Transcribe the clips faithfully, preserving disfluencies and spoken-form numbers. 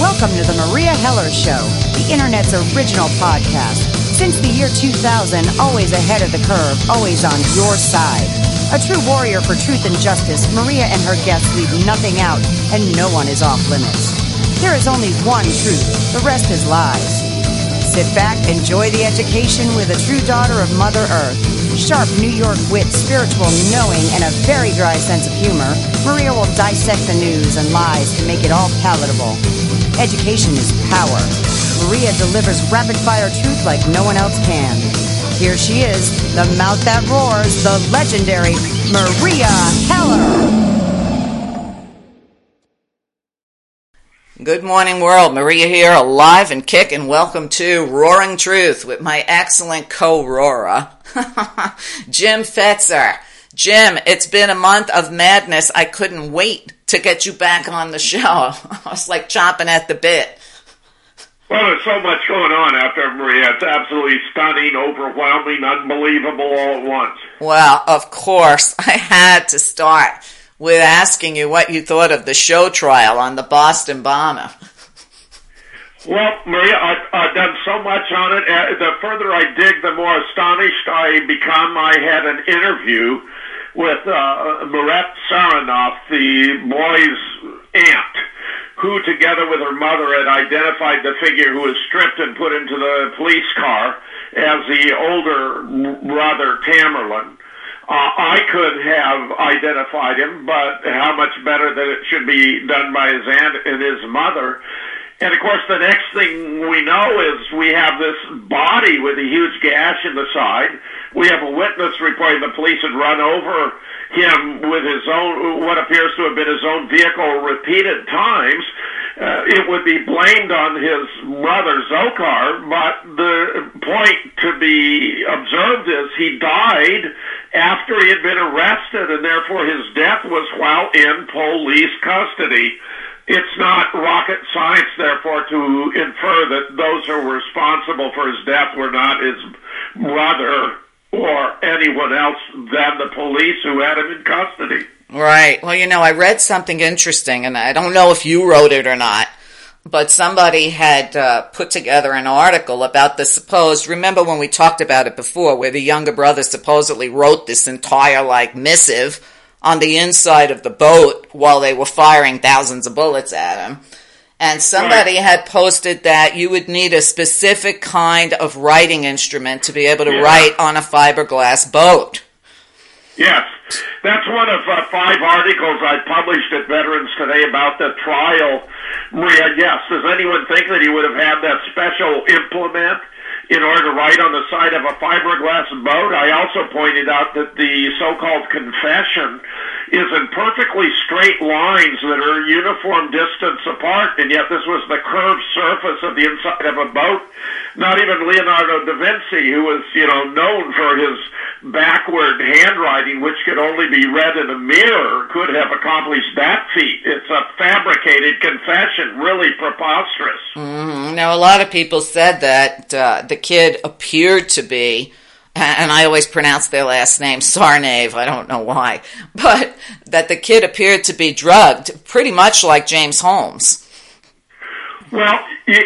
Welcome to the Maria Heller Show, the Internet's original podcast. Since the year two thousand, always ahead of the curve, always on your side. A true warrior for truth and justice, Maria and her guests leave nothing out, and no one is off limits. There is only one truth, the rest is lies. Sit back, enjoy the education with a true daughter of Mother Earth. Sharp New York wit, spiritual knowing, and a very dry sense of humor, Maria will dissect the news and lies to make it all palatable. Education is power. Maria delivers rapid-fire truth like no one else can. Here she is, the mouth that roars, the legendary Maria Heller. Good morning, world. Maria here, alive and kicking. Welcome to Roaring Truth with my excellent co-roarer, Jim Fetzer. Jim, it's been a month of madness. I couldn't wait to get you back on the show. I was like chomping at the bit. Well, there's so much going on out there, Maria. It's absolutely stunning, overwhelming, unbelievable all at once. Well, of course, I had to start with asking you what you thought of the show trial on the Boston bomber. Well, Maria, I've, I've done so much on it. Uh, the further I dig, the more astonished I become. I had an interview with uh, Maret Saranoff, the boy's aunt, who, together with her mother, had identified the figure who was stripped and put into the police car as the older brother, Tamerlan. Uh, I could have identified him, but how much better that it should be done by his aunt and his mother. And, of course, the next thing we know is we have this body with a huge gash in the side. We have a witness reporting the police had run over him with his own, what appears to have been his own vehicle repeated times. Uh, it would be blamed on his brother, Dzhokhar, but the point to be observed is he died after he had been arrested, and therefore his death was while in police custody. It's not rocket science, therefore, to infer that those who were responsible for his death were not his brother or anyone else than the police who had him in custody. Right. Well, you know, I read something interesting, and I don't know if you wrote it or not, but somebody had uh, put together an article about the supposed, remember when we talked about it before, where the younger brother supposedly wrote this entire, like, missive on the inside of the boat while they were firing thousands of bullets at him. And somebody right. had posted that you would need a specific kind of writing instrument to be able to yeah. write on a fiberglass boat. Yes. That's one of uh, five articles I published at Veterans Today about the trial. Maria, yes, does anyone think that he would have had that special implement in order to write on the side of a fiberglass boat? I also pointed out that the so-called confession is in perfectly straight lines that are uniform distance apart, and yet this was the curved surface of the inside of a boat. Not even Leonardo da Vinci, who was, you know, known for his backward handwriting, which could only be read in a mirror, could have accomplished that feat. It's a fabricated confession, really preposterous. Mm-hmm. Now, a lot of people said that uh, the kid appeared to be, and I always pronounce their last name, Sarnave, I don't know why, but that the kid appeared to be drugged, pretty much like James Holmes. Well,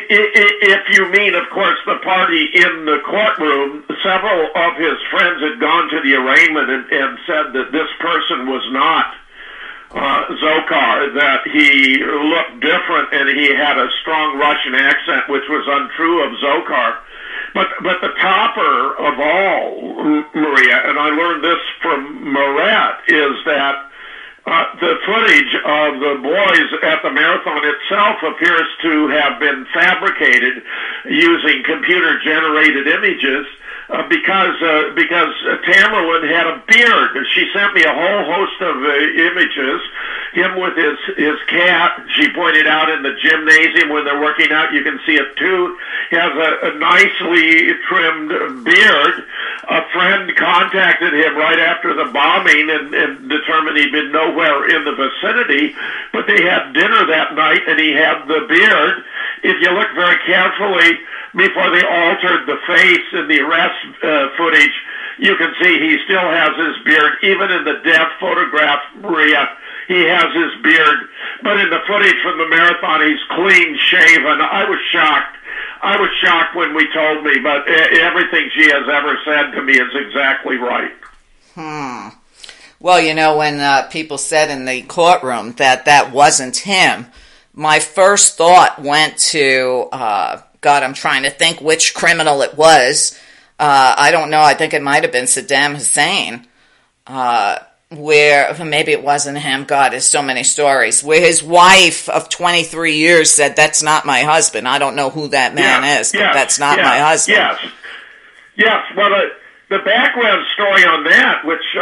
if you mean, of course, the party in the courtroom, several of his friends had gone to the arraignment and, and said that this person was not uh, Dzhokhar, that he looked different and he had a strong Russian accent, which was untrue of Dzhokhar. But but the topper of all, Maria, and I learned this from Maret, is that Uh, the footage of the boys at the marathon itself appears to have been fabricated using computer-generated images uh, because uh, because uh, Tamerlan had a beard. She sent me a whole host of uh, images. Him with his his cat. She pointed out in the gymnasium when they're working out, you can see it too. He has a, a nicely trimmed beard. A friend contacted him right after the bombing and, and determined he'd been nowhere in the vicinity, but they had dinner that night and he had the beard. If you look very carefully, before they altered the face in the arrest uh, footage, you can see he still has his beard. Even in the death photograph, Maria, he has his beard. But in the footage from the marathon, he's clean shaven. I was shocked. I was shocked when we told me, but everything she has ever said to me is exactly right. Hmm. Well, you know, when uh, people said in the courtroom that that wasn't him, my first thought went to, uh, God, I'm trying to think which criminal it was. Uh, I don't know. I think it might have been Saddam Hussein, uh, where maybe it wasn't him. God, there's so many stories where his wife of twenty-three years said, "That's not my husband." I don't know who that man yes, is, but yes, that's not yes, my husband. Yes, yes. Well, uh, the background story on that, which uh,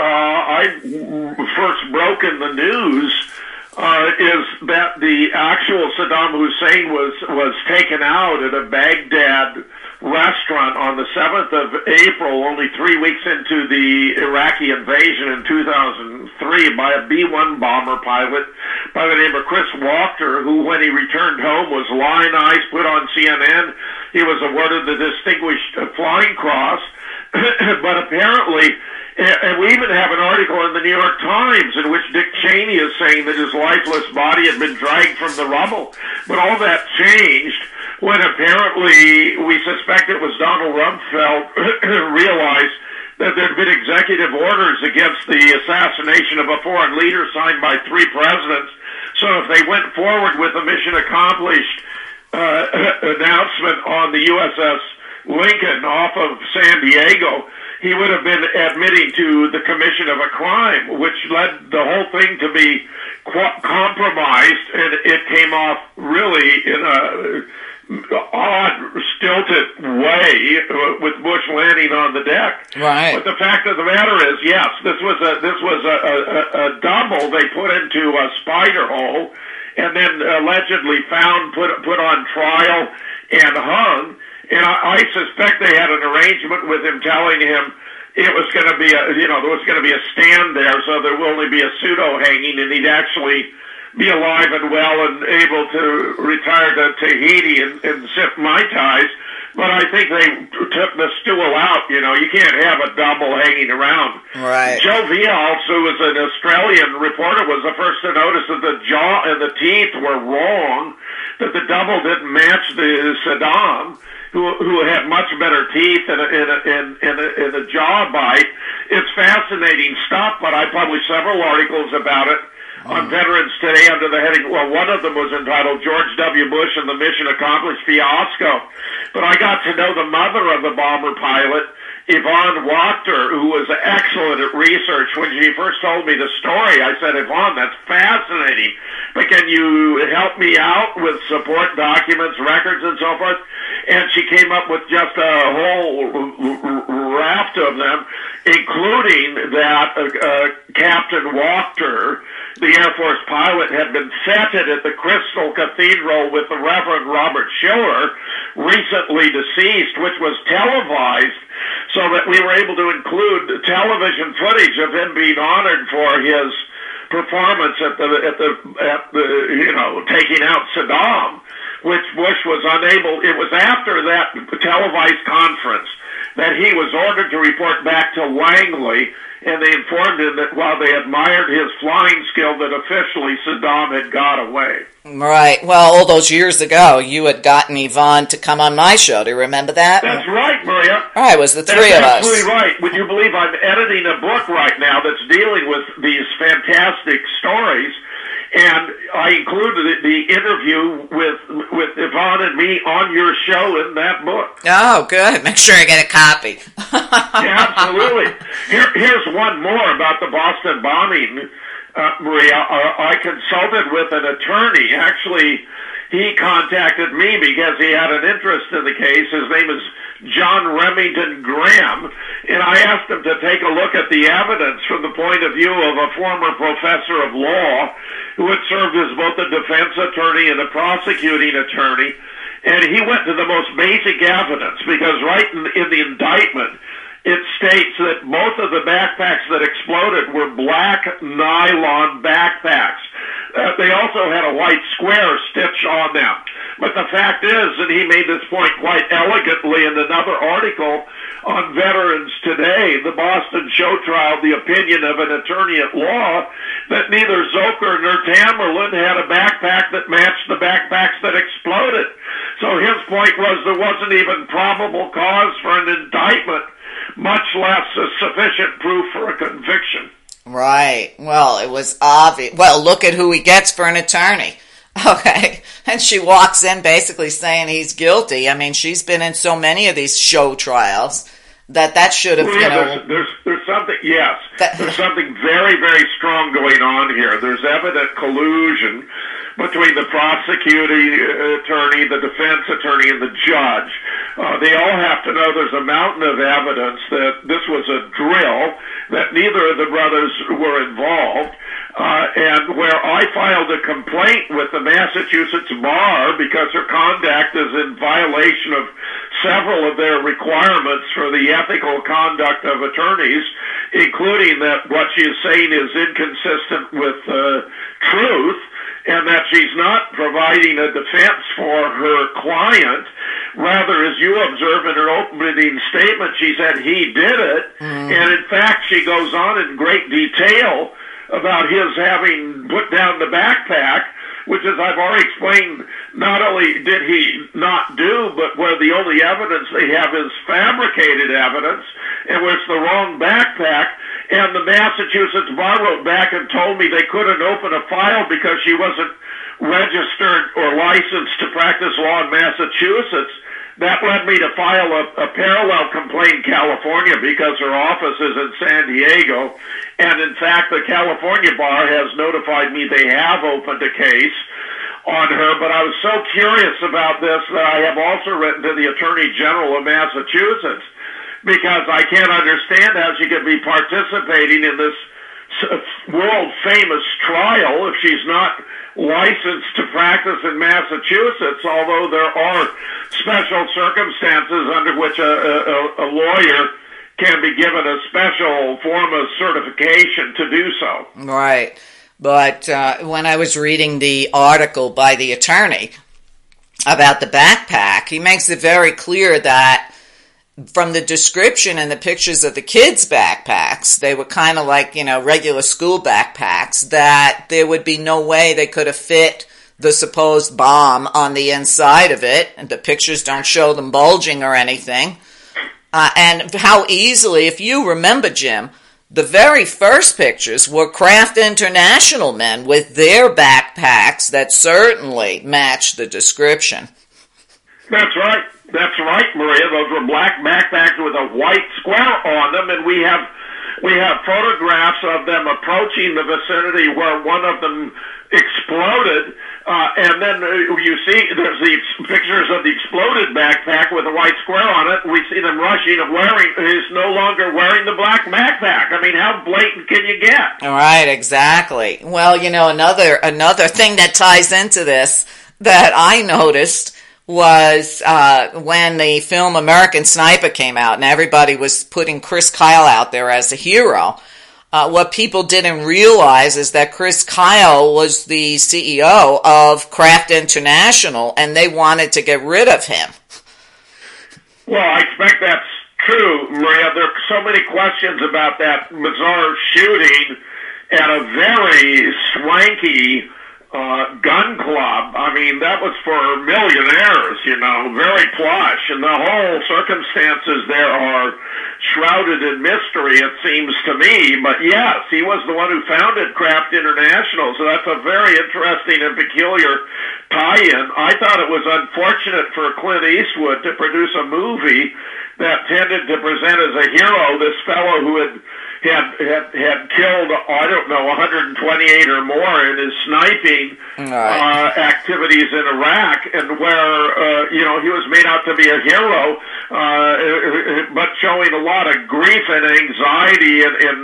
I first broke in the news, uh, is that the actual Saddam Hussein was was taken out at a Baghdad restaurant on the seventh of April, only three weeks into the Iraqi invasion in two thousand three, by a B one bomber pilot by the name of Chris Walker, who, when he returned home, was lionized, put on C N N. He was awarded the Distinguished Flying Cross. But apparently, and we even have an article in the New York Times in which Dick Cheney is saying that his lifeless body had been dragged from the rubble. But all that changed when apparently we suspect it was Donald Rumsfeld realized that there had been executive orders against the assassination of a foreign leader signed by three presidents. So if they went forward with a mission accomplished uh, announcement on the U S S Lincoln off of San Diego, he would have been admitting to the commission of a crime, which led the whole thing to be qu- compromised, and it came off really in a odd, stilted way with Bush landing on the deck. Right. But the fact of the matter is, yes, this was a this was a, a, a double they put into a spider hole, and then allegedly found, put put on trial, and hung. And I, I suspect they had an arrangement with him telling him it was going to be a, you know, there was going to be a stand there, so there will only be a pseudo hanging, and he'd actually be alive and well and able to retire to Tahiti and, and sip Mai Tais. But I think they took the stool out. You know, you can't have a double hanging around. Right. Joe Vials, who was an Australian reporter, was the first to notice that the jaw and the teeth were wrong, that the double didn't match the Saddam, who who had much better teeth and a, and a, and, and, a, and a jaw bite. It's fascinating stuff, but I published several articles about it on Veterans Today under the heading, well, one of them was entitled George W. Bush and the Mission Accomplished Fiasco. But I got to know the mother of the bomber pilot, Yvonne Wachter, who was excellent at research. When she first told me the story, I said, Yvonne, that's fascinating, but can you help me out with support documents, records, and so forth? And she came up with just a whole raft of them, including that uh, uh, Captain Wachter, the Air Force pilot, had been feted at the Crystal Cathedral with the Reverend Robert Schiller, recently deceased, which was televised, so that we were able to include television footage of him being honored for his performance at the at the at the you know taking out Saddam, which Bush was unable. It was after that televised conference that he was ordered to report back to Langley, and they informed him that while they admired his flying skill, that officially Saddam had got away. Right. Well, all those years ago, you had gotten Yvonne to come on my show. Do you remember that? That's right, Maria. All right, it was the three that's of us. That's absolutely right. Would you believe I'm editing a book right now that's dealing with these fantastic stories? And I included the, the interview with with Yvonne and me on your show in that book. Oh, good. Make sure I get a copy. Yeah, absolutely. Here, here's one more about the Boston bombing, uh, Maria. Uh, I consulted with an attorney. Actually, he contacted me because he had an interest in the case. His name is John Remington Graham, and I asked him to take a look at the evidence from the point of view of a former professor of law who had served as both a defense attorney and a prosecuting attorney. And he went to the most basic evidence, because right in, in the indictment, it states that both of the backpacks that exploded were black nylon backpacks. Uh, they also had a white square stitch on them. But the fact is, and he made this point quite elegantly in another article on Veterans Today, the Boston show trial, the opinion of an attorney at law, that neither Zoker nor Tamerlan had a backpack that matched the backpacks that exploded. So his point was there wasn't even probable cause for an indictment, much less a sufficient proof for a conviction. Right. Well, it was obvious. Well, look at who he gets for an attorney. Okay. And she walks in basically saying he's guilty. I mean, she's been in so many of these show trials that that should have, well, yeah, you know. There's, there's, there's something, yes. That, there's something very, very strong going on here. There's evident collusion between the prosecuting attorney, the defense attorney, and the judge. Uh, they all have to know there's a mountain of evidence that this was a drill, that neither of the brothers were involved, uh, and where I filed a complaint with the Massachusetts Bar because her conduct is in violation of several of their requirements for the ethical conduct of attorneys, including that what she is saying is inconsistent with uh, truth, and that she's not providing a defense for her client. Rather, as you observe in her opening statement, she said he did it, mm. and in fact she goes on in great detail about his having put down the backpack, which, as I've already explained, not only did he not do, but where the only evidence they have is fabricated evidence, and where it's the wrong backpack. And the Massachusetts Bar wrote back and told me they couldn't open a file because she wasn't registered or licensed to practice law in Massachusetts. That led me to file a, a parallel complaint in California because her office is in San Diego. And in fact, the California Bar has notified me they have opened a case on her. But I was so curious about this that I have also written to the Attorney General of Massachusetts, because I can't understand how she could be participating in this world-famous trial if she's not licensed to practice in Massachusetts, although there are special circumstances under which a, a, a lawyer can be given a special form of certification to do so. Right. But uh, when I was reading the article by the attorney about the backpack, he makes it very clear that from the description and the pictures of the kids' backpacks, they were kind of like, you know, regular school backpacks, that there would be no way they could have fit the supposed bomb on the inside of it, and the pictures don't show them bulging or anything. Uh, and how easily, if you remember, Jim, the very first pictures were Kraft International men with their backpacks that certainly matched the description. That's right. That's right, Maria. Those were black backpacks with a white square on them, and we have we have photographs of them approaching the vicinity where one of them exploded, uh, and then uh, you see there's the pictures of the exploded backpack with a white square on it. We see them rushing and wearing, he's no longer wearing the black backpack. I mean, how blatant can you get? All right, exactly. Well, you know, another another thing that ties into this that I noticed was uh, when the film American Sniper came out and everybody was putting Chris Kyle out there as a hero. Uh, what people didn't realize is that Chris Kyle was the C E O of Kraft International, and they wanted to get rid of him. Well, I expect that's true, Maria. There are so many questions about that bizarre shooting at a very swanky Uh, gun club. I mean, that was for millionaires, you know, very plush, and the whole circumstances there are shrouded in mystery, it seems to me. But yes, he was the one who founded Kraft International, so that's a very interesting and peculiar tie-in. I thought it was unfortunate for Clint Eastwood to produce a movie that tended to present as a hero this fellow who had had had, had killed, I don't know, one hundred twenty-eight or more in his sniping right. uh, activities in Iraq, and where, uh, you know, he was made out to be a hero, uh, but showing a lot of grief and anxiety and, and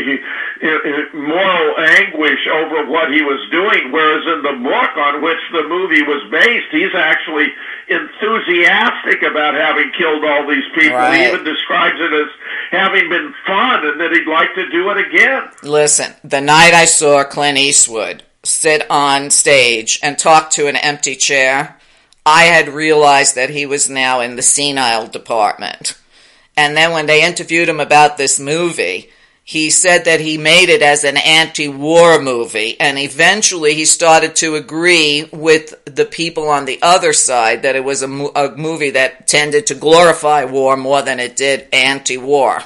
uh, moral anguish over what he was doing, whereas in the book on which the movie was based, he's actually enthusiastic about having killed all these people. Right. He even describes it as having been fun and that he'd like to do it again. Listen, the night I saw Clint Eastwood sit on stage and talk to an empty chair, I had realized that he was now in the senile department. And then when they interviewed him about this movie, he said that he made it as an anti-war movie, and eventually he started to agree with the people on the other side that it was a, mo- a movie that tended to glorify war more than it did anti-war.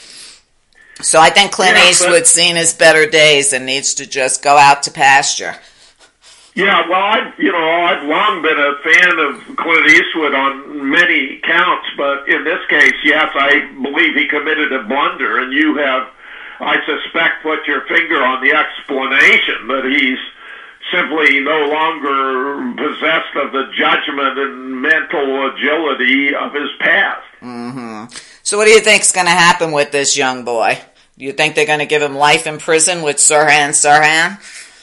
So I think Clint yeah, Eastwood's seen his better days and needs to just go out to pasture. Yeah, well, I've, you know, I've long been a fan of Clint Eastwood on many counts, but in this case, yes, I believe he committed a blunder, and you have, I suspect, put your finger on the explanation that he's simply no longer possessed of the judgment and mental agility of his past. Mm-hmm. So what do you think's going to happen with this young boy? Do you think they're going to give him life in prison with Sirhan Sirhan?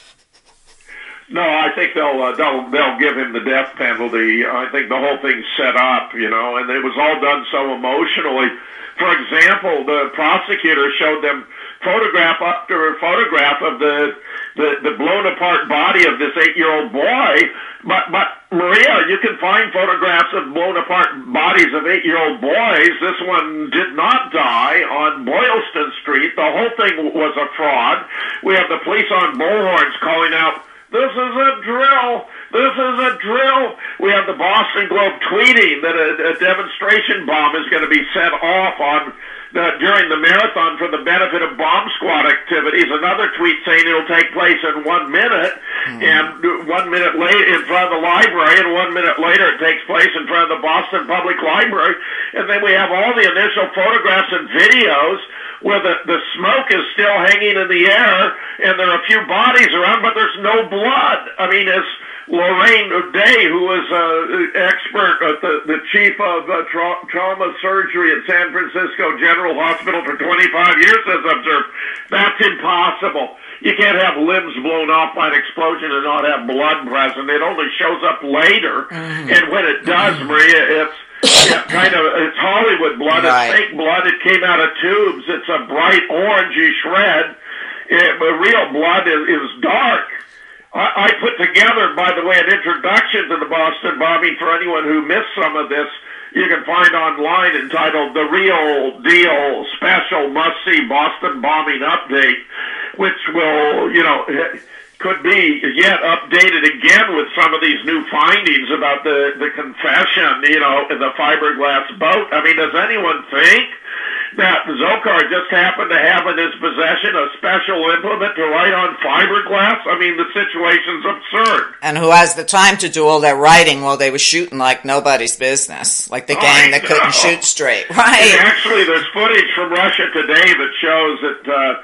No, I think they'll uh, they'll they'll give him the death penalty. I think the whole thing's set up, you know, and it was all done so emotionally. For example, the prosecutor showed them photograph after photograph of the the, the blown apart body of this eight-year-old boy. But but Maria, you can find photographs of blown apart bodies of eight-year-old boys. This one did not die on Boylston Street. The whole thing was a fraud. We have the police on bullhorns calling out, "This is a drill! This is a drill!" We have the Boston Globe tweeting that a, a demonstration bomb is going to be set off on uh, during the marathon for the benefit of bomb squad activities. Another tweet saying it'll take place in one minute, mm. and one minute later in front of the library, and one minute later it takes place in front of the Boston Public Library. And then we have all the initial photographs and videos where the, the smoke is still hanging in the air, and there are a few bodies around, but there's no blood. I mean, as Lorraine Day, who was an uh, expert at the, the chief of uh, tra- trauma surgery at San Francisco General Hospital for twenty-five years, has observed, that's impossible. You can't have limbs blown off by an explosion and not have blood present. It only shows up later, mm-hmm. and when it does, Maria, it's Yeah, kind of, it's Hollywood blood. Right. It's fake blood. It came out of tubes. It's a bright orangey shred. It, but real blood is, is dark. I, I put together, by the way, an introduction to the Boston bombing for anyone who missed some of this. You can find online entitled "The Real Deal Special Must-See Boston Bombing Update," which will, you know, could be yet updated again with some of these new findings about the, the confession, you know, in the fiberglass boat. I mean, does anyone think that Dzhokhar just happened to have in his possession a special implement to write on fiberglass? I mean, the situation's absurd. And who has the time to do all that writing while they were shooting like nobody's business, like the gang that couldn't shoot straight, right? And actually, there's footage from Russia Today that shows that uh,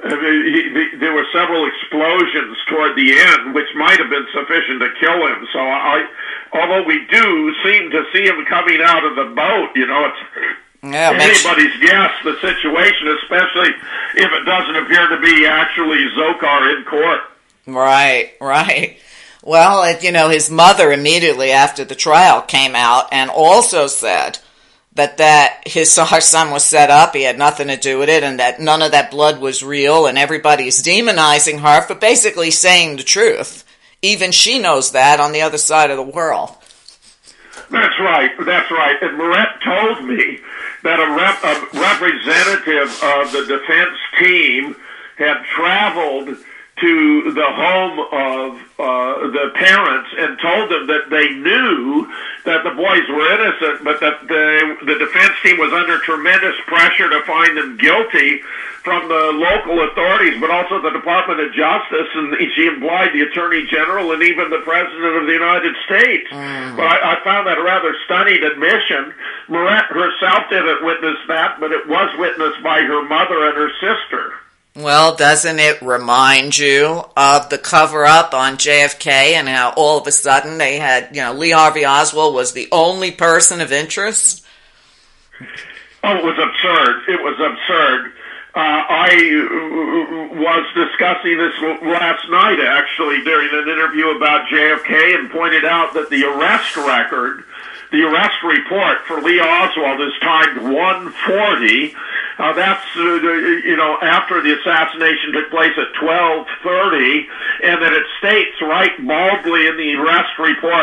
there were several explosions toward the end, which might have been sufficient to kill him. So, I, although we do seem to see him coming out of the boat, you know, it's yeah, anybody's guess, the situation, especially if it doesn't appear to be actually Dzhokhar in court. Right, right. Well, it, you know, his mother immediately after the trial came out and also said that that his her son was set up, he had nothing to do with it, and that none of that blood was real, and everybody's demonizing her for basically saying the truth. Even she knows that on the other side of the world. That's right, that's right. And Moret told me that a, rep, a representative of the defense team had traveled to the home of uh, the parents and told them that they knew that the boys were innocent, but that the, the defense team was under tremendous pressure to find them guilty from the local authorities, but also the Department of Justice, and she implied the Attorney General and even the President of the United States. Mm. But I, I found that a rather stunning admission. Moret herself didn't witness that, but it was witnessed by her mother and her sister. Well, doesn't it remind you of the cover-up on J F K and how all of a sudden they had, you know, Lee Harvey Oswald was the only person of interest? Oh, it was absurd. It was absurd. Uh, I was discussing this last night, actually, during an interview about J F K, and pointed out that the arrest record, the arrest report for Lee Oswald is timed one forty. Uh, that's, uh, you know, after the assassination took place at twelve thirty, and that it states right baldly in the arrest report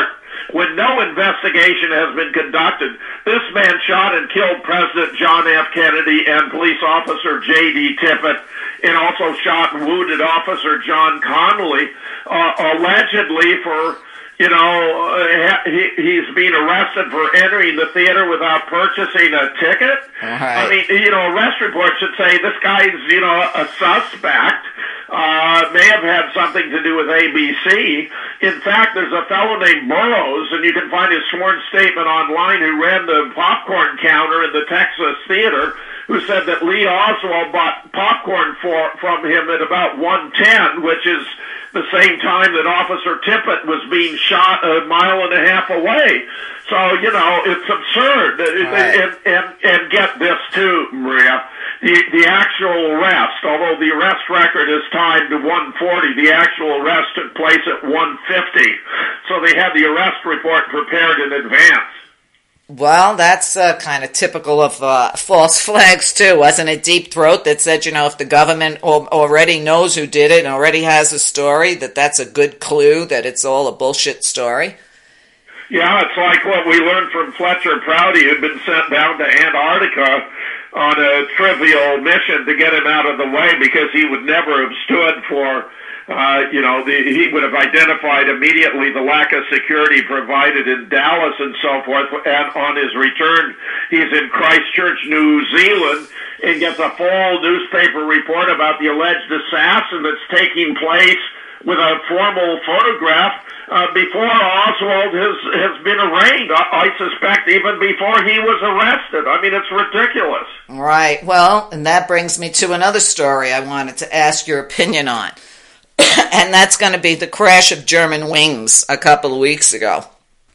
when no investigation has been conducted. This man shot and killed President John F. Kennedy and police officer J D. Tippit, and also shot and wounded Officer John Connolly, uh, allegedly for, you know, uh, he, he's being arrested for entering the theater without purchasing a ticket. Right. I mean, you know, arrest report should say this guy's, you know, a suspect. Uh, may have had something to do with A B C. In fact, there's a fellow named Burroughs, and you can find his sworn statement online, who ran the popcorn counter in the Texas theater, who said that Lee Oswald bought popcorn for, from him at about one ten, which is the same time that Officer Tippit was being shot a mile and a half away. So, you know, it's absurd. Right. And, and, and get this too, Maria. The, the actual arrest, although the arrest record is timed to one forty, the actual arrest took place at one fifty. So they had the arrest report prepared in advance. Well, that's uh, kind of typical of uh, false flags, too. Wasn't it Deep Throat that said, you know, if the government al- already knows who did it and already has a story, that that's a good clue that it's all a bullshit story? Yeah, it's like what we learned from Fletcher Prouty, who'd been sent down to Antarctica on a trivial mission to get him out of the way because he would never have stood for, uh, you know, the, he would have identified immediately the lack of security provided in Dallas and so forth. And on his return, he's in Christchurch, New Zealand, and gets a full newspaper report about the alleged assassin that's taking place with a formal photograph uh, before Oswald has, has been arraigned. I, I suspect even before he was arrested. I mean, it's ridiculous. Right. Well, and that brings me to another story I wanted to ask your opinion on. And that's going to be the crash of German wings a couple of weeks ago.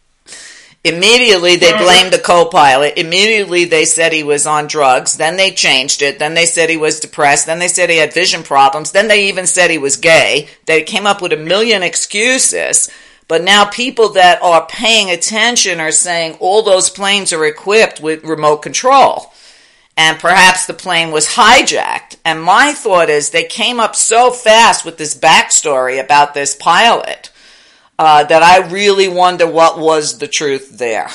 Immediately, they blamed the co-pilot. Immediately, they said he was on drugs. Then they changed it. Then they said he was depressed. Then they said he had vision problems. Then they even said he was gay. They came up with a million excuses. But now people that are paying attention are saying all those planes are equipped with remote control. And perhaps the plane was hijacked. And my thought is they came up so fast with this backstory about this pilot Uh, that I really wonder what was the truth there.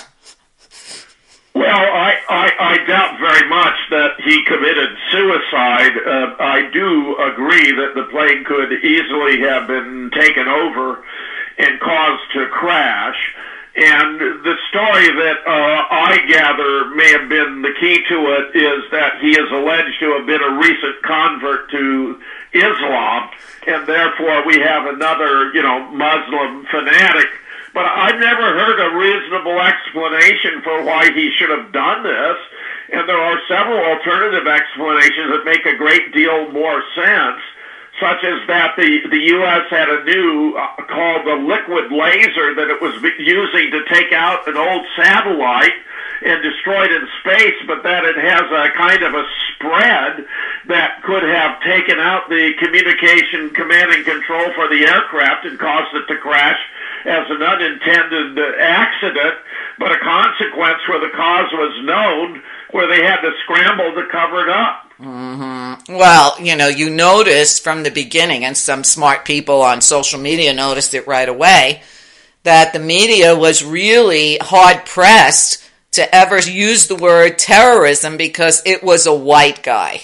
Well, I, I, I doubt very much that he committed suicide. Uh, I do agree that the plane could easily have been taken over and caused to crash. And the story that uh, I gather may have been the key to it is that he is alleged to have been a recent convert to Islam, and therefore we have another, you know, Muslim fanatic. But I've never heard a reasonable explanation for why he should have done this, and there are several alternative explanations that make a great deal more sense, such as that the, the U S had a new, uh, called the liquid laser, that it was using to take out an old satellite and destroyed in space, but that it has a kind of a spread that could have taken out the communication command and control for the aircraft and caused it to crash as an unintended accident, but a consequence where the cause was known, where they had to scramble to cover it up. Mm-hmm. Well, you know, you noticed from the beginning, and some smart people on social media noticed it right away, that the media was really hard-pressed to ever use the word terrorism because it was a white guy.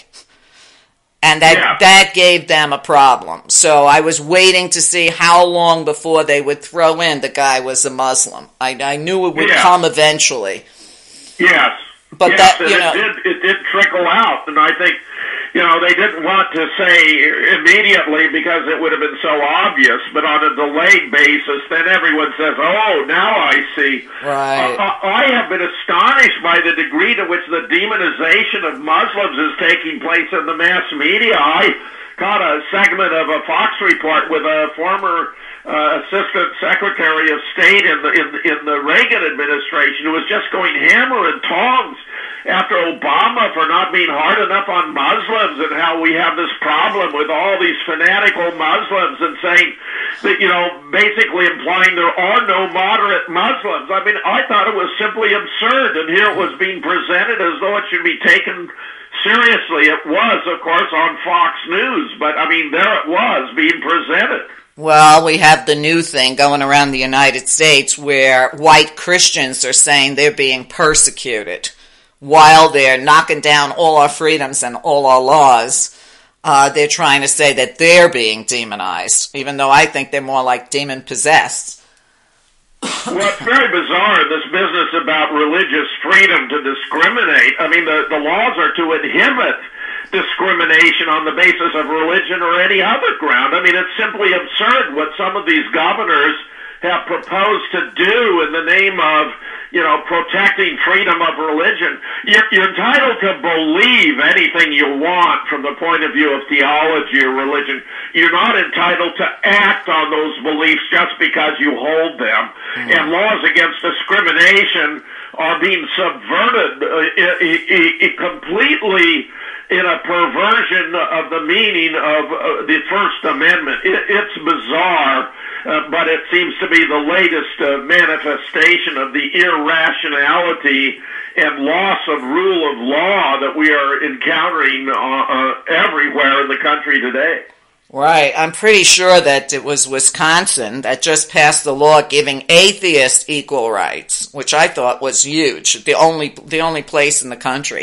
And that yeah. that gave them a problem. So I was waiting to see how long before they would throw in the guy was a Muslim. I, I knew it would yeah. come eventually. Yes. But yes, that, you and know, it did, it did trickle out, and I think, you know, they didn't want to say immediately because it would have been so obvious, but on a delayed basis, then everyone says, oh, now I see. Right. Uh, I have been astonished by the degree to which the demonization of Muslims is taking place in the mass media. I caught a segment of a Fox report with a former Uh, Assistant Secretary of State in the in, in the Reagan administration, who was just going hammer and tongs after Obama for not being hard enough on Muslims, and how we have this problem with all these fanatical Muslims, and saying that, you know, basically implying there are no moderate Muslims. I mean, I thought it was simply absurd, and here it was being presented as though it should be taken seriously. It was, of course, on Fox News, but I mean, there it was being presented. Well, we have the new thing going around the United States where white Christians are saying they're being persecuted while they're knocking down all our freedoms and all our laws. Uh, they're trying to say that they're being demonized, even though I think they're more like demon-possessed. Well, it's very bizarre, this business about religious freedom to discriminate. I mean, the, the laws are to inhibit discrimination on the basis of religion or any other ground. I mean, it's simply absurd what some of these governors have proposed to do in the name of, you know, protecting freedom of religion. You're, you're entitled to believe anything you want from the point of view of theology or religion. You're not entitled to act on those beliefs just because you hold them. Mm. And laws against discrimination are being subverted uh, it, it, it completely in a perversion of the meaning of uh, the First Amendment. It, it's bizarre, uh, but it seems to be the latest uh, manifestation of the irrationality and loss of rule of law that we are encountering uh, uh, everywhere in the country today. Right. I'm pretty sure that it was Wisconsin that just passed the law giving atheists equal rights, which I thought was huge. The only, the only place in the country.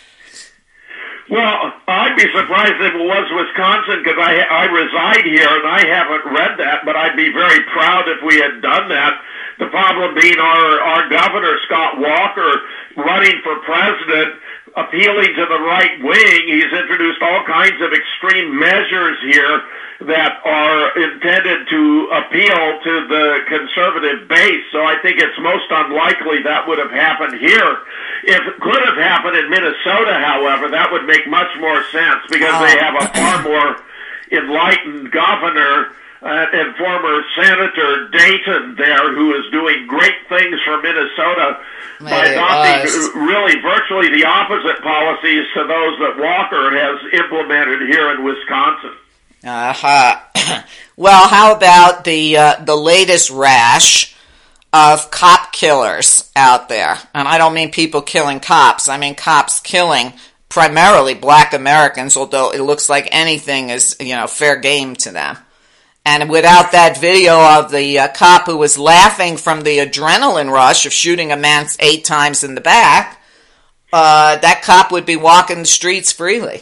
Well, I'd be surprised if it was Wisconsin because I, I reside here and I haven't read that, but I'd be very proud if we had done that. The problem being our, our governor, Scott Walker, running for president, appealing to the right wing. He's introduced all kinds of extreme measures here that are intended to appeal to the conservative base. So I think it's most unlikely that would have happened here. If it could have happened in Minnesota, however, that would make much more sense because they have a far more enlightened governor uh, and former Senator Dayton there who is doing great things for Minnesota by adopting really virtually the opposite policies to those that Walker has implemented here in Wisconsin. Uh-huh. Well, how about the uh, the latest rash of cop killers out there? And I don't mean people killing cops. I mean cops killing primarily black Americans, although it looks like anything is, you know, fair game to them. And without that video of the uh, cop who was laughing from the adrenaline rush of shooting a man eight times in the back, uh, that cop would be walking the streets freely.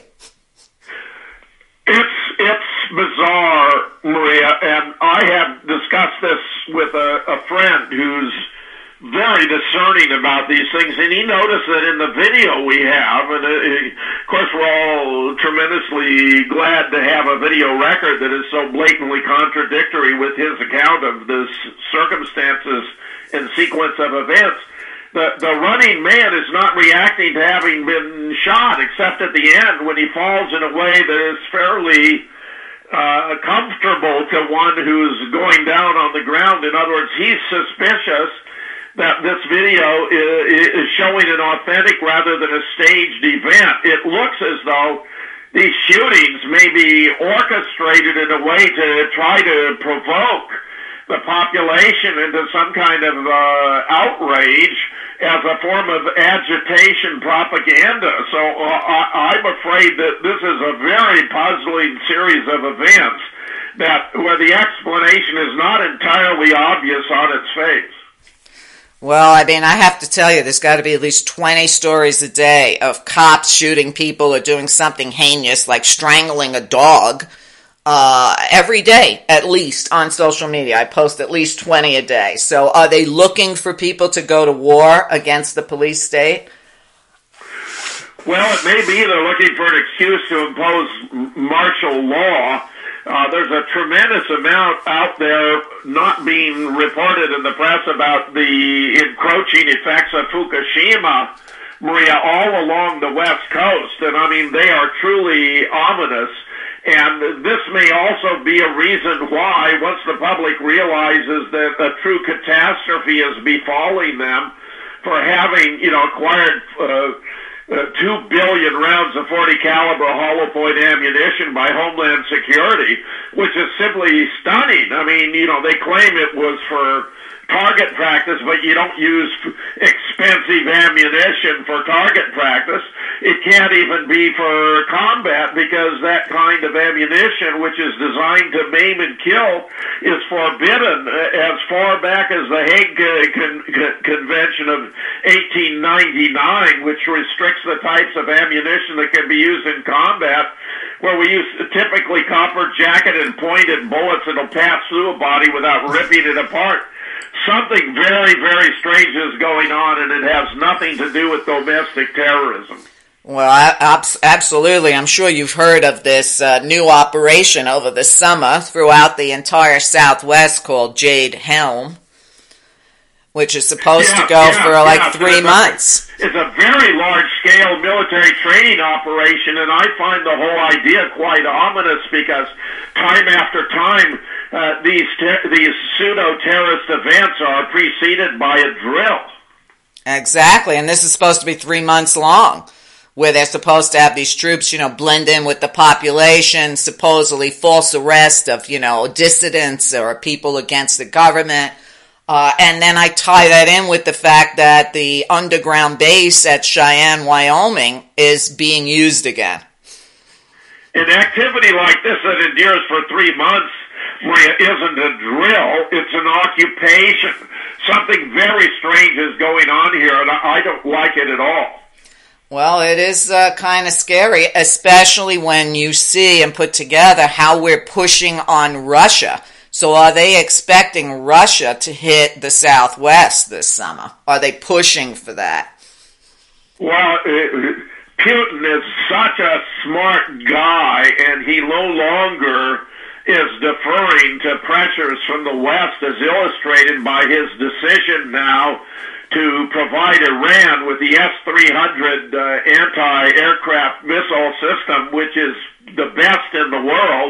It's it's bizarre, Maria, and I have discussed this with a, a friend who's very discerning about these things, and he noticed that in the video we have, and uh, of course we're all tremendously glad to have a video record that is so blatantly contradictory with his account of the circumstances and sequence of events. The, the running man is not reacting to having been shot, except at the end when he falls in a way that is fairly uh, comfortable to one who's going down on the ground. In other words, he's suspicious that this video is, is showing an authentic rather than a staged event. It looks as though these shootings may be orchestrated in a way to try to provoke the population into some kind of uh, outrage as a form of agitation propaganda. So uh, I, I'm afraid that this is a very puzzling series of events that where the explanation is not entirely obvious on its face. Well, I mean, I have to tell you, there's got to be at least twenty stories a day of cops shooting people or doing something heinous like strangling a dog uh, every day, at least, on social media. I post at least twenty a day. So are they looking for people to go to war against the police state? Well, it may be they're looking for an excuse to impose martial law. Uh, there's a tremendous amount out there not being reported in the press about the encroaching effects of Fukushima, Maria, all along the West Coast. And I mean, they are truly ominous. And this may also be a reason why, once the public realizes that a true catastrophe is befalling them for having, you know, acquired uh, uh, two billion rounds of forty caliber hollow point ammunition by Homeland Security, which is simply stunning. I mean, you know, they claim it was for target practice, but you don't use expensive ammunition for target practice. It can't even be for combat, because that kind of ammunition, which is designed to maim and kill, is forbidden as far back as the Hague Con- Con- Convention of eighteen ninety-nine, which restricts the types of ammunition that can be used in combat, where we use typically copper-jacketed and pointed bullets that'll pass through a body without ripping it apart. Something very, very strange is going on, and it has nothing to do with domestic terrorism. Well, absolutely. I'm sure you've heard of this uh, new operation over the summer throughout the entire Southwest called Jade Helm, which is supposed yeah, to go yeah, for like yeah. three it's months. A, it's a very large-scale military training operation, and I find the whole idea quite ominous, because time after time, uh, these ter- these pseudo-terrorist events are preceded by a drill. Exactly, and this is supposed to be three months long, where they're supposed to have these troops, you know, blend in with the population, supposedly false arrest of, you know, dissidents or people against the government. Uh, and then I tie that in with the fact that the underground base at Cheyenne, Wyoming is being used again. An activity like this that endures for three months, Maria, isn't a drill, it's an occupation. Something very strange is going on here, and I don't like it at all. Well, it is uh, kind of scary, especially when you see and put together how we're pushing on Russia. So are they expecting Russia to hit the Southwest this summer? Are they pushing for that? Well, uh, Putin is such a smart guy, and he no longer is deferring to pressures from the West, as illustrated by his decision now to provide Iran with the S three hundred uh, anti-aircraft missile system, which is the best in the world,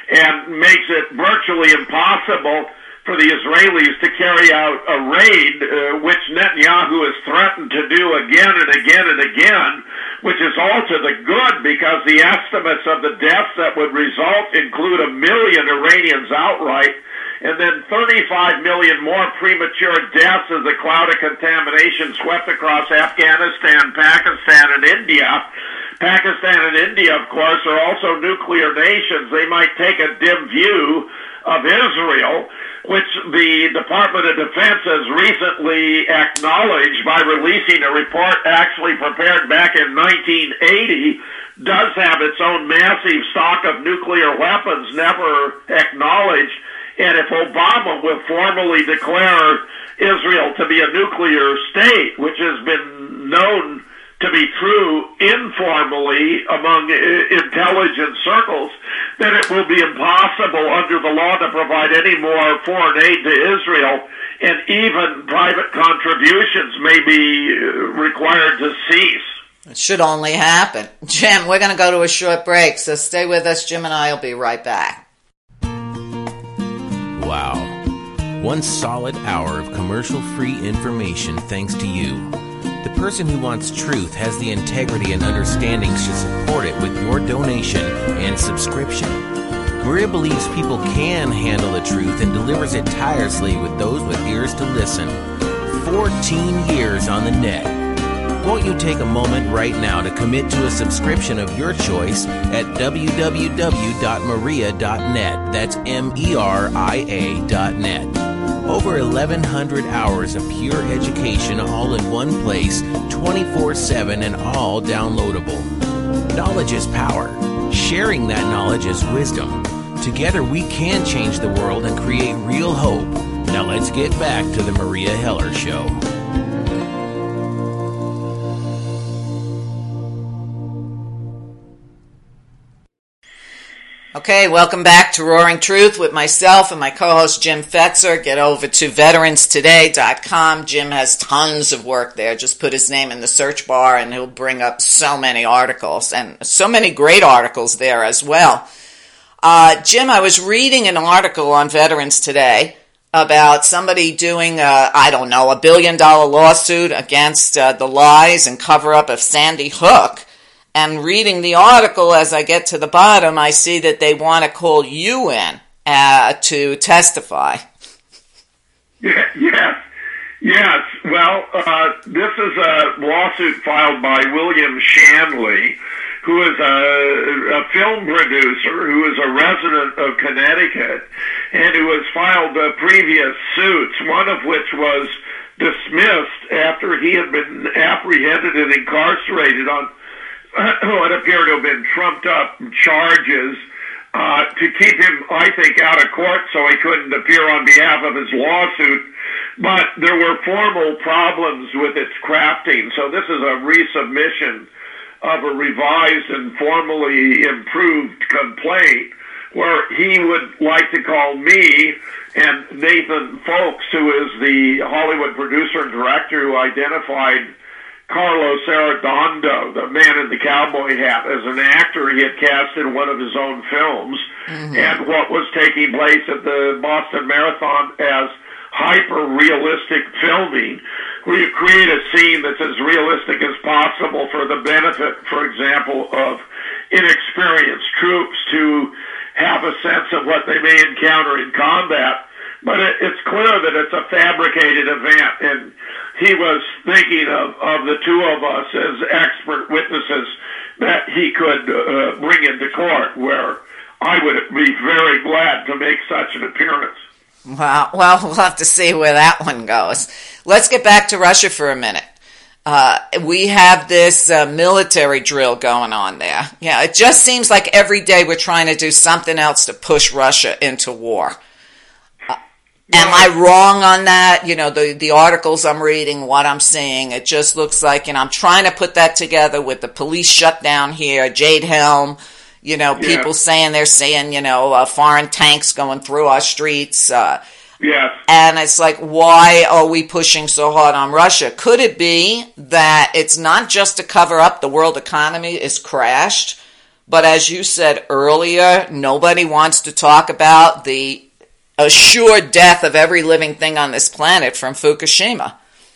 and makes it virtually impossible for the Israelis to carry out a raid, uh, which Netanyahu has threatened to do again and again and again, which is all to the good, because the estimates of the deaths that would result include a million Iranians outright, and then thirty-five million more premature deaths as a cloud of contamination swept across Afghanistan, Pakistan, and India. Pakistan and India, of course, are also nuclear nations. They might take a dim view of Israel, which the Department of Defense has recently acknowledged by releasing a report actually prepared back in nineteen eighty, does have its own massive stock of nuclear weapons, never acknowledged. And if Obama will formally declare Israel to be a nuclear state, which has been known to be true informally among intelligence circles, then it will be impossible under the law to provide any more foreign aid to Israel, and even private contributions may be required to cease. It should only happen. Jim, we're going to go to a short break, so stay with us. Jim and I will be right back. Wow. One solid hour of commercial-free information thanks to you. The person who wants truth has the integrity and understanding to support it with your donation and subscription. Maria believes people can handle the truth and delivers it tirelessly with those with ears to listen. fourteen years on the net. Won't you take a moment right now to commit to a subscription of your choice at w w w dot maria dot net. That's M E R I A dot net. Over eleven hundred hours of pure education all in one place, twenty-four seven, and all downloadable. Knowledge is power. Sharing that knowledge is wisdom. Together we can change the world and create real hope. Now let's get back to the Maria Heller Show. Okay, welcome back to Roaring Truth with myself and my co-host Jim Fetzer. Get over to veterans today dot com. Jim has tons of work there. Just put his name in the search bar and he'll bring up so many articles, and so many great articles there as well. Uh, Jim, I was reading an article on Veterans Today about somebody doing, a, I don't know, a billion dollar lawsuit against uh, the lies and cover up of Sandy Hook. And reading the article, as I get to the bottom, I see that they want to call you in uh, to testify. Yeah, yes, yes. Well, uh, this is a lawsuit filed by William Shanley, who is a, a film producer, who is a resident of Connecticut, and who has filed uh, previous suits, one of which was dismissed after he had been apprehended and incarcerated on what appeared to have been trumped-up charges uh, to keep him, I think, out of court so he couldn't appear on behalf of his lawsuit. But there were formal problems with its crafting, so this is a resubmission of a revised and formally improved complaint where he would like to call me and Nathan Folks, who is the Hollywood producer and director who identified Carlos Arredondo, the man in the cowboy hat, as an actor he had cast in one of his own films, mm-hmm. and what was taking place at the Boston Marathon as hyper-realistic filming, where you create a scene that's as realistic as possible for the benefit, for example, of inexperienced troops to have a sense of what they may encounter in combat. But it, it's clear that it's a fabricated event, and he was thinking of, of the two of us as expert witnesses that he could uh, bring into court, where I would be very glad to make such an appearance. Well, well, we'll have to see where that one goes. Let's get back to Russia for a minute. Uh, we have this uh, military drill going on there. Yeah, it just seems like every day we're trying to do something else to push Russia into war. Uh, am I wrong on that? You know, the, the articles I'm reading, what I'm seeing, it just looks like, and I'm trying to put that together with the police shutdown here, Jade Helm, you know, yeah. people saying they're seeing, you know, uh, foreign tanks going through our streets. Uh, yes. And it's like, why are we pushing so hard on Russia? Could it be that it's not just to cover up the world economy is crashed, but as you said earlier, nobody wants to talk about the assured death of every living thing on this planet from Fukushima?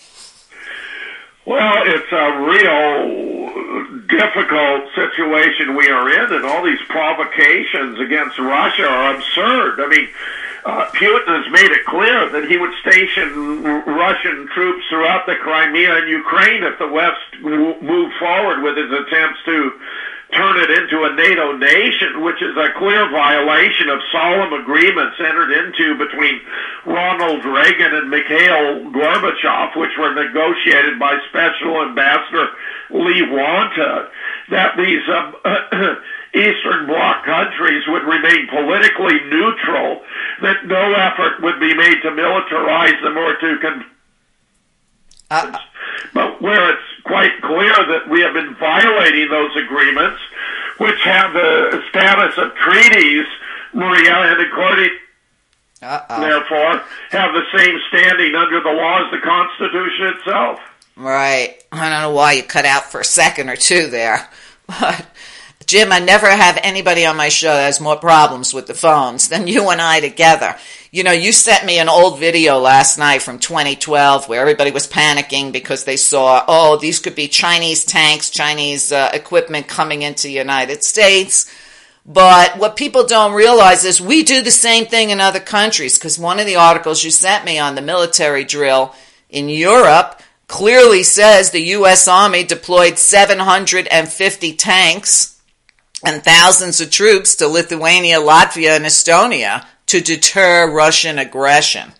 Well, it's a real difficult situation we are in, and all these provocations against Russia are absurd. I mean, uh, Putin has made it clear that he would station Russian troops throughout the Crimea and Ukraine if the West w- moved forward with his attempts to turn it into a NATO nation, which is a clear violation of solemn agreements entered into between Ronald Reagan and Mikhail Gorbachev, which were negotiated by Special Ambassador Lee Wanta, that these um, Eastern Bloc countries would remain politically neutral, that no effort would be made to militarize them or to con- uh, but where it's quite clear that we have been violating those agreements, which have the status of treaties, Maria, and according, Uh-oh. therefore, have the same standing under the law as the Constitution itself. Right. I don't know why you cut out for a second or two there. But, Jim, I never have anybody on my show that has more problems with the phones than you and I together. You know, you sent me an old video last night from twenty twelve where everybody was panicking because they saw, oh, these could be Chinese tanks, Chinese uh, equipment coming into the United States. But what people don't realize is we do the same thing in other countries, because one of the articles you sent me on the military drill in Europe clearly says the U S Army deployed seven hundred fifty tanks and thousands of troops to Lithuania, Latvia, and Estonia to deter Russian aggression.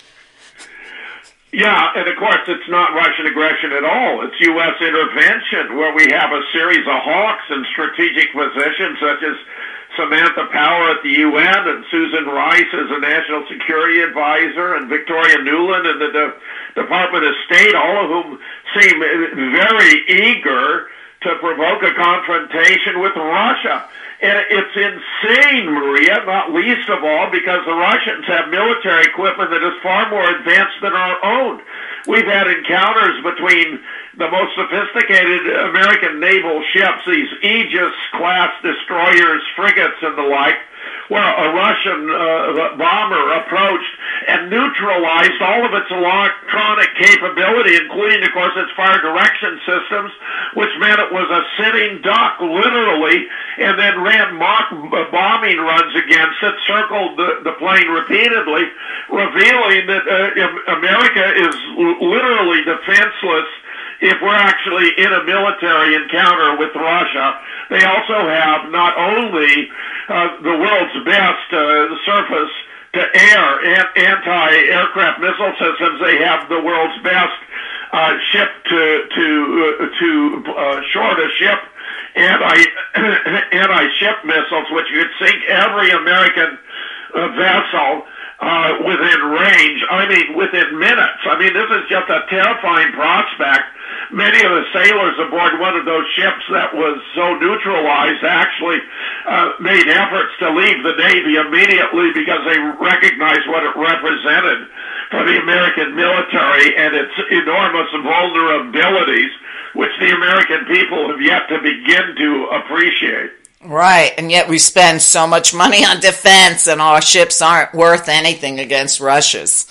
Yeah, and of course it's not Russian aggression at all. It's U S intervention, where we have a series of hawks in strategic positions such as Samantha Power at the U N and Susan Rice as a national security advisor and Victoria Nuland in the De- Department of State, all of whom seem very eager to provoke a confrontation with Russia. And it's insane, Maria, not least of all because the Russians have military equipment that is far more advanced than our own. We've had encounters between the most sophisticated American naval ships, these Aegis-class destroyers, frigates, and the like, where a Russian uh, bomber approached and neutralized all of its electronic capability, including, of course, its fire direction systems, which meant it was a sitting duck, literally, and then ran mock bombing runs against it, circled the, the plane repeatedly, revealing that uh, America is literally defenseless if we're actually in a military encounter with Russia. They also have not only uh, the world's best uh, surface to air and anti-aircraft missile systems, they have the world's best uh, ship to to uh, to uh, shore to ship anti anti-ship missiles, which could sink every American uh, vessel uh, within range. I mean, within minutes. I mean, this is just a terrifying prospect. Many of the sailors aboard one of those ships that was so neutralized actually uh, made efforts to leave the Navy immediately because they recognized what it represented for the American military and its enormous vulnerabilities, which the American people have yet to begin to appreciate. Right, and yet we spend so much money on defense and our ships aren't worth anything against Russia's.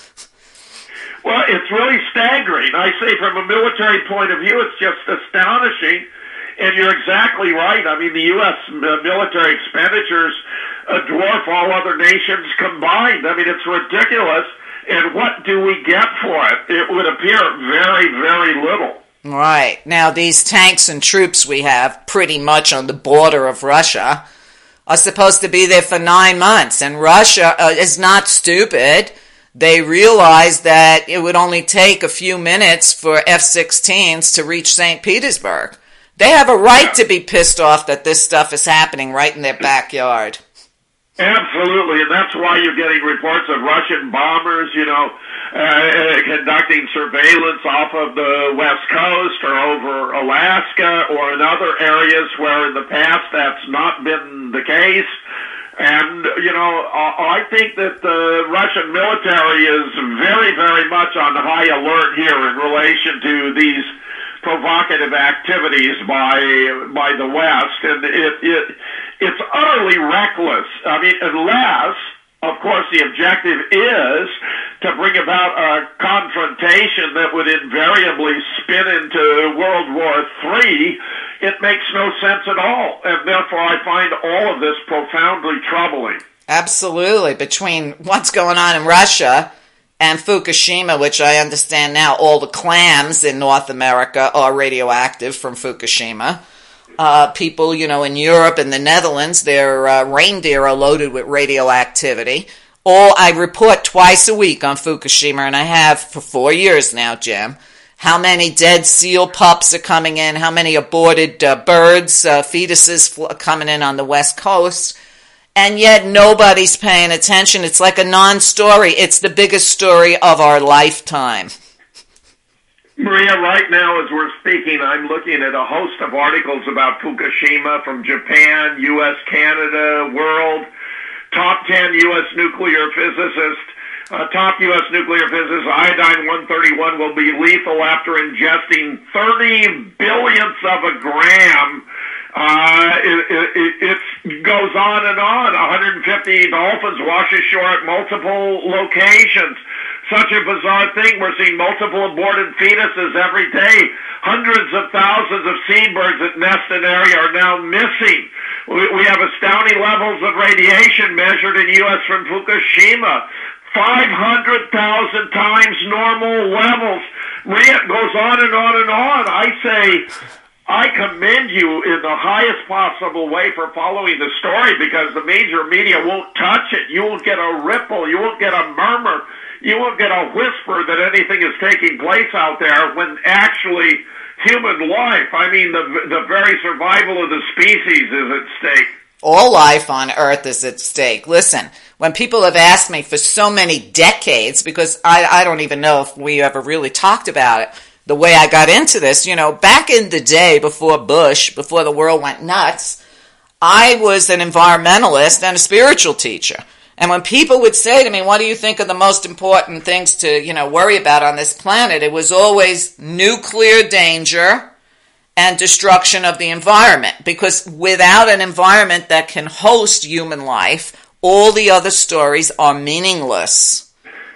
Well, it's really staggering. I say from a military point of view, it's just astonishing. And you're exactly right. I mean, the U S military expenditures uh, dwarf all other nations combined. I mean, it's ridiculous. And what do we get for it? It would appear very, very little. Right. Now, these tanks and troops we have pretty much on the border of Russia are supposed to be there for nine months. And Russia uh, is not stupid. They realized that it would only take a few minutes for F sixteens to reach Saint Petersburg. They have a right to be pissed off that this stuff is happening right in their backyard. Absolutely, and that's why you're getting reports of Russian bombers, you know, uh, conducting surveillance off of the West Coast or over Alaska or in other areas where in the past that's not been the case. And, you know, I think that the Russian military is very, very much on high alert here in relation to these provocative activities by by the West. And it, it it's utterly reckless. I mean, unless, of course, the objective is to bring about a confrontation that would invariably spin into World War Three, it makes no sense at all. And therefore, I find all of this profoundly troubling. Absolutely. Between what's going on in Russia and Fukushima, which I understand now all the clams in North America are radioactive from Fukushima. Uh, people, you know, in Europe and the Netherlands, their uh, reindeer are loaded with radioactivity. All I report twice a week on Fukushima, and I have for four years now, Jim. How many dead seal pups are coming in? How many aborted uh, birds, uh, fetuses fl- coming in on the West Coast? And yet nobody's paying attention. It's like a non-story. It's the biggest story of our lifetime. Maria, right now as we're speaking, I'm looking at a host of articles about Fukushima from Japan, U S, Canada, world, top ten U S nuclear physicists, uh, top U S nuclear physicist, iodine one thirty-one will be lethal after ingesting thirty billionths of a gram. Uh, it, it, it goes on and on. one hundred fifty dolphins wash ashore at multiple locations. Such a bizarre thing. We're seeing multiple aborted fetuses every day. Hundreds of thousands of seabirds that nest in area are now missing. We, we have astounding levels of radiation measured in U S from Fukushima. five hundred thousand times normal levels. It goes on and on and on. I say, I commend you in the highest possible way for following the story because the major media won't touch it. You won't get a ripple. You won't get a murmur. You won't get a whisper that anything is taking place out there when actually human life, I mean the the very survival of the species is at stake. All life on Earth is at stake. Listen, when people have asked me for so many decades, because I, I don't even know if we ever really talked about it, the way I got into this, you know, back in the day before Bush, before the world went nuts, I was an environmentalist and a spiritual teacher. And when people would say to me, what do you think are the most important things to, you know, worry about on this planet? It was always nuclear danger and destruction of the environment. Because without an environment that can host human life, all the other stories are meaningless.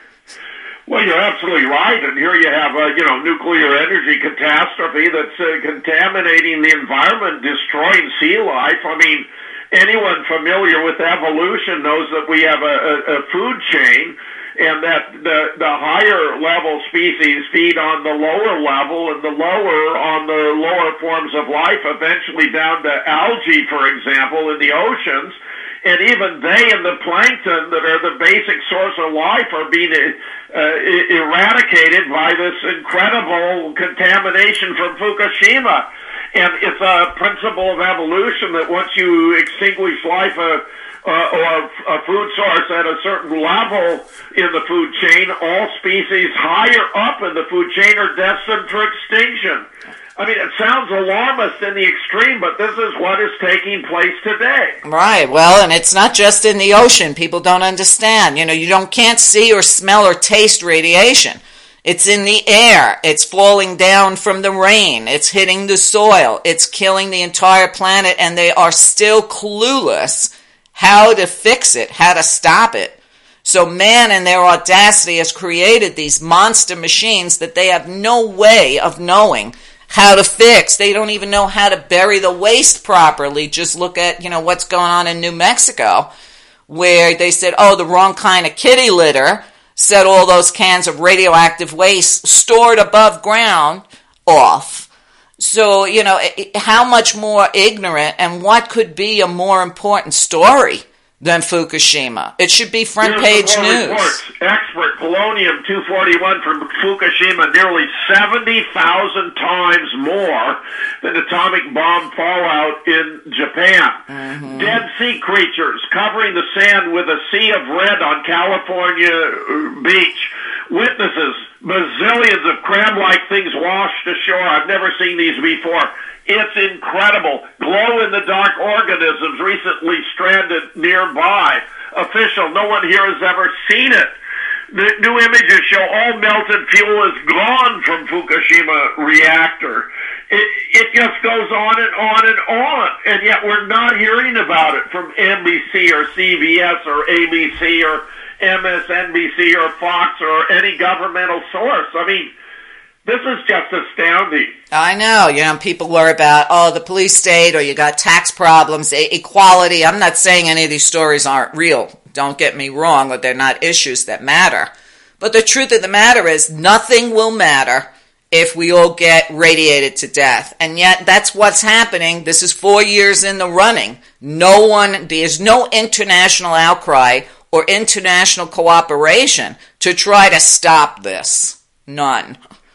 Well, you're absolutely right, and here you have a you know nuclear energy catastrophe that's uh, contaminating the environment, destroying sea life. I mean, anyone familiar with evolution knows that we have a, a, a food chain, and that the the higher level species feed on the lower level, and the lower on the lower forms of life, eventually down to algae, for example, in the oceans. And even they and the plankton that are the basic source of life are being uh, eradicated by this incredible contamination from Fukushima. And it's a principle of evolution that once you extinguish life uh, uh, or a food source at a certain level in the food chain, all species higher up in the food chain are destined for extinction. I mean, it sounds alarmist in the extreme, but this is what is taking place today. Right. Well, and it's not just in the ocean. People don't understand. You know, you don't can't see or smell or taste radiation. It's in the air. It's falling down from the rain. It's hitting the soil. It's killing the entire planet, and they are still clueless how to fix it, how to stop it. So man in their audacity has created these monster machines that they have no way of knowing how to fix. They don't even know how to bury the waste properly. Just look at, you know, what's going on in New Mexico, where they said, oh, the wrong kind of kitty litter set all those cans of radioactive waste stored above ground off. So, you know, how much more ignorant, and what could be a more important story than Fukushima? It should be front page news. Reports. Expert polonium two forty-one from Fukushima, nearly seventy thousand times more than atomic bomb fallout in Japan. Mm-hmm. Dead sea creatures covering the sand with a sea of red on California beach. Witnesses, bazillions of crab-like things washed ashore. I've never seen these before. It's incredible. Glow-in-the-dark organisms recently stranded nearby. Official, no one here has ever seen it. The new images show all melted fuel is gone from Fukushima reactor. It, it just goes on and on and on, and yet we're not hearing about it from N B C or C B S or A B C or M S N B C or Fox or any governmental source. I mean, this is just astounding. I know. You know, people worry about, oh, the police state, or you got tax problems, equality. I'm not saying any of these stories aren't real. Don't get me wrong, or they're not issues that matter. But the truth of the matter is, nothing will matter if we all get radiated to death. And yet, that's what's happening. This is four years in the running. No one, there's no international outcry or international cooperation to try to stop this. None.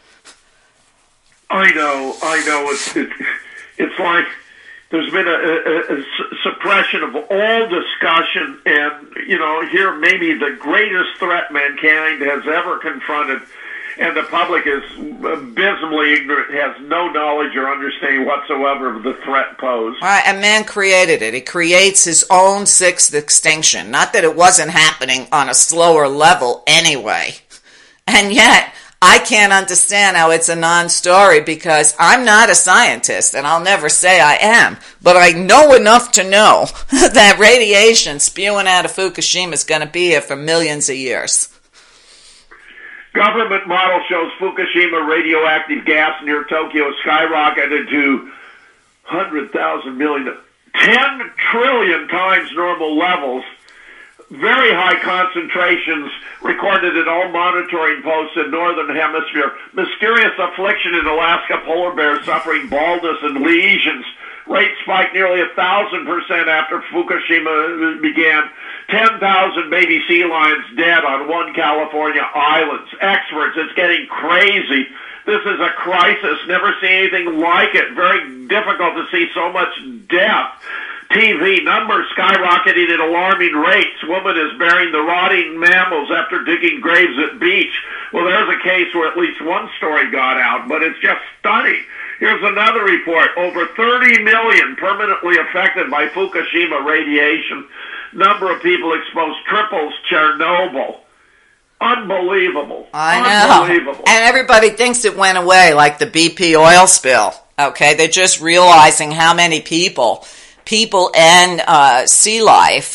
I know, I know. It's it, it's like there's been a, a, a suppression of all discussion, and you know, here maybe the greatest threat mankind has ever confronted, and the public is abysmally ignorant, has no knowledge or understanding whatsoever of the threat posed. All right, and man created it. He creates his own sixth extinction. Not that it wasn't happening on a slower level anyway, and yet I can't understand how it's a non-story, because I'm not a scientist, and I'll never say I am, but I know enough to know that radiation spewing out of Fukushima is going to be here for millions of years. Government model shows Fukushima radioactive gas near Tokyo skyrocketed to one hundred thousand million, ten trillion times normal levels. Very high concentrations recorded at all monitoring posts in northern hemisphere. Mysterious affliction in Alaska polar bears suffering baldness and lesions. Rate spiked nearly a thousand percent after Fukushima began. Ten thousand baby sea lions dead on one California island. Experts, it's getting crazy. This is a crisis. Never seen anything like it. Very difficult to see so much death. T V numbers skyrocketing at alarming rates. Woman is burying the rotting mammals after digging graves at beach. Well, there's a case where at least one story got out, but it's just stunning. Here's another report. Over thirty million permanently affected by Fukushima radiation. Number of people exposed triples Chernobyl. Unbelievable. I know. Unbelievable. And everybody thinks it went away like the B P oil spill. Okay, they're just realizing how many people... people and uh, sea life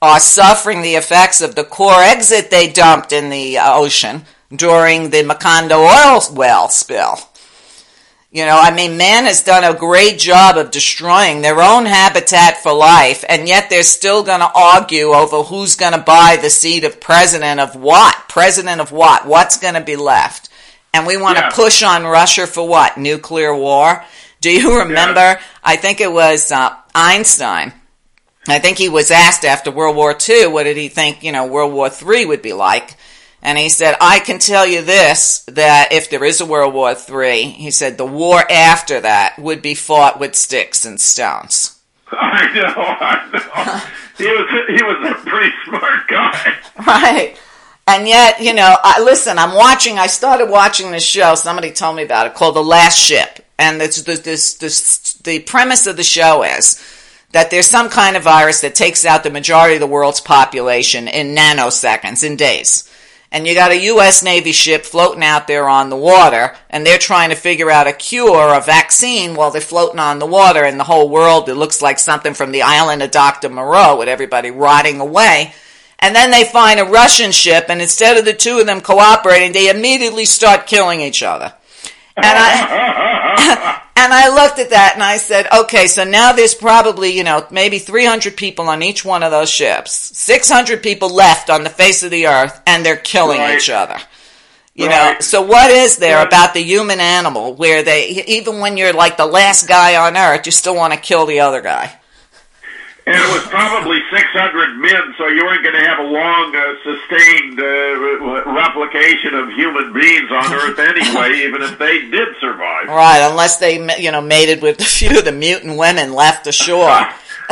are suffering the effects of the core exit they dumped in the ocean during the Macondo oil well spill. You know, I mean, man has done a great job of destroying their own habitat for life, and yet they're still going to argue over who's going to buy the seat of president of what? President of what? What's going to be left? And we want to yeah. push on Russia for what? Nuclear war? Do you remember, yeah. I think it was uh, Einstein, I think he was asked after World War Two, what did he think, you know, World War Three would be like? And he said, I can tell you this, that if there is a World War Three, he said, the war after that would be fought with sticks and stones. I know, I know. he was he was a pretty smart guy. Right. And yet, you know, I, listen, I'm watching, I started watching this show, somebody told me about it, called The Last Ship. And this, this, this, this, the premise of the show is that there's some kind of virus that takes out the majority of the world's population in nanoseconds, in days. And you got a U S Navy ship floating out there on the water, and they're trying to figure out a cure, a vaccine, while they're floating on the water, and the whole world, it looks like something from the island of Doctor Moreau, with everybody rotting away. And then they find a Russian ship, and instead of the two of them cooperating, they immediately start killing each other. And I and I looked at that and I said, okay, so now there's probably, you know, maybe three hundred people on each one of those ships. six hundred people left on the face of the earth, and they're killing right. each other. You right. know, so what is there yeah. about the human animal where they, even when you're like the last guy on earth, you still want to kill the other guy? And it was probably six hundred men, so you weren't going to have a long, uh, sustained uh, replication of human beings on Earth anyway, even if they did survive. Right, unless they, you know, mated with a few of the mutant women left ashore.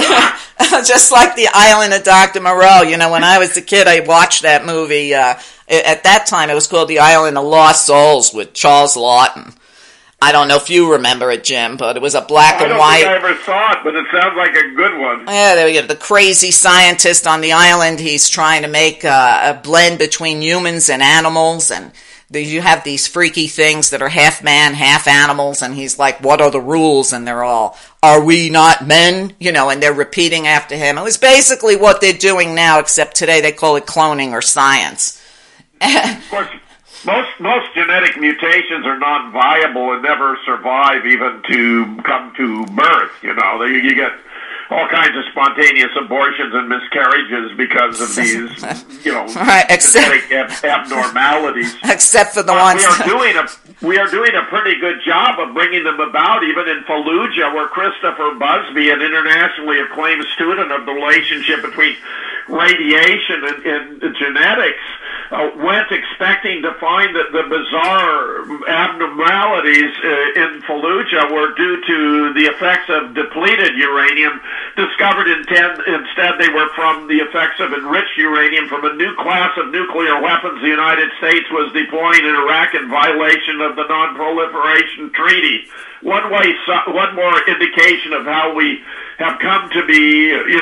Just like the island of Doctor Moreau. You know, when I was a kid, I watched that movie. Uh, at that time, it was called The Island of Lost Souls with Charles Lawton. I don't know if you remember it, Jim, but it was a black and white. I don't think I ever saw it, but it sounds like a good one. Yeah, there we go. The crazy scientist on the island, he's trying to make uh, a blend between humans and animals, and the, you have these freaky things that are half man, half animals, and he's like, what are the rules? And they're all, are we not men? You know, and they're repeating after him. It was basically what they're doing now, except today they call it cloning or science. Of course. Most most genetic mutations are not viable and never survive even to come to birth. You know, you, you get all kinds of spontaneous abortions and miscarriages because of these, you know, right, except, genetic ab- abnormalities. Except for the but ones we are doing a we are doing a pretty good job of bringing them about, even in Fallujah, where Christopher Busby, an internationally acclaimed student of the relationship between radiation and, and genetics, uh, went expecting to find that the bizarre abnormalities uh, in Fallujah were due to the effects of depleted uranium. Discovered instead, instead they were from the effects of enriched uranium from a new class of nuclear weapons the United States was deploying in Iraq in violation of the Non-Proliferation Treaty. One way, one more indication of how we have come to be, you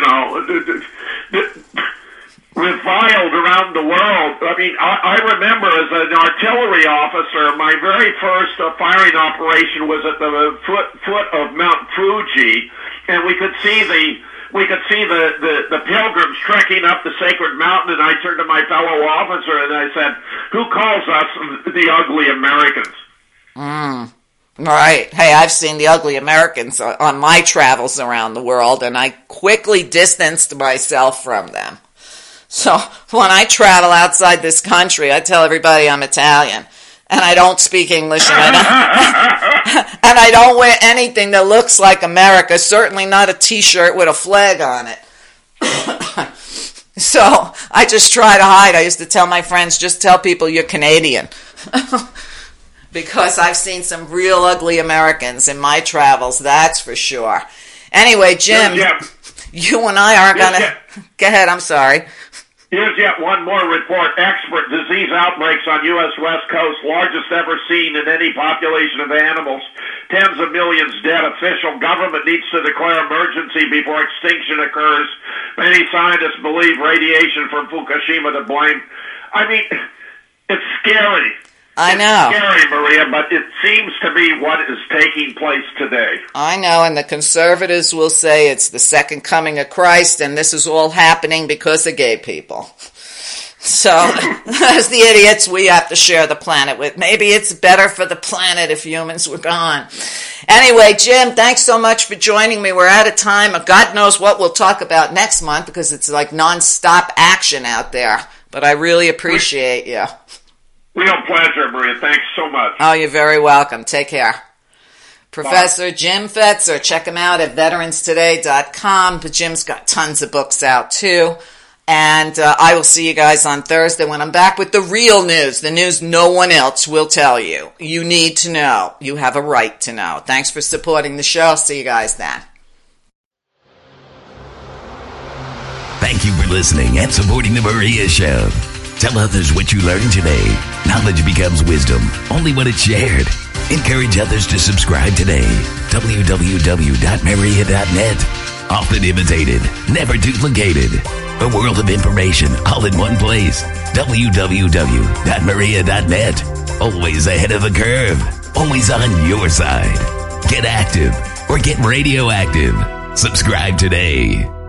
know, reviled around the world. I mean, I, I remember as an artillery officer, my very first uh, firing operation was at the foot foot of Mount Fuji, and we could see the we could see the, the, the pilgrims trekking up the sacred mountain, and I turned to my fellow officer and I said, "Who calls us the ugly Americans?" Mm. Right. Hey, I've seen the ugly Americans on my travels around the world, and I quickly distanced myself from them. So when I travel outside this country, I tell everybody I'm Italian, and I don't speak English, and I don't, and I don't wear anything that looks like America, certainly not a T-shirt with a flag on it. So I just try to hide. I used to tell my friends, just tell people you're Canadian. Because I've seen some real ugly Americans in my travels, that's for sure. Anyway, Jim, yeah. you and I aren't going to... Go ahead, I'm sorry. Here's yet one more report. Expert disease outbreaks on U S West Coast, largest ever seen in any population of animals. Tens of millions dead. Official government needs to declare emergency before extinction occurs. Many scientists believe radiation from Fukushima to blame. I mean, it's scary. I know. It's scary, Maria, but it seems to be what is taking place today. I know, and the conservatives will say it's the second coming of Christ, and this is all happening because of gay people. So, as the idiots we have to share the planet with, maybe it's better for the planet if humans were gone. Anyway, Jim, thanks so much for joining me. We're out of time. God knows what we'll talk about next month because it's like non-stop action out there. But I really appreciate you. Real pleasure, Maria. Thanks so much. Oh, you're very welcome. Take care. Professor Bye. Jim Fetzer. Check him out at veterans today dot com. But Jim's got tons of books out, too. And uh, I will see you guys on Thursday when I'm back with the real news, the news no one else will tell you. You need to know. You have a right to know. Thanks for supporting the show. See you guys then. Thank you for listening and supporting The Maria Show. Tell others what you learned today. Knowledge becomes wisdom only when it's shared. Encourage others to subscribe today. w w w dot maria dot net. Often imitated, never duplicated. A world of information all in one place. w w w dot maria dot net. Always ahead of the curve. Always on your side. Get active or get radioactive. Subscribe today.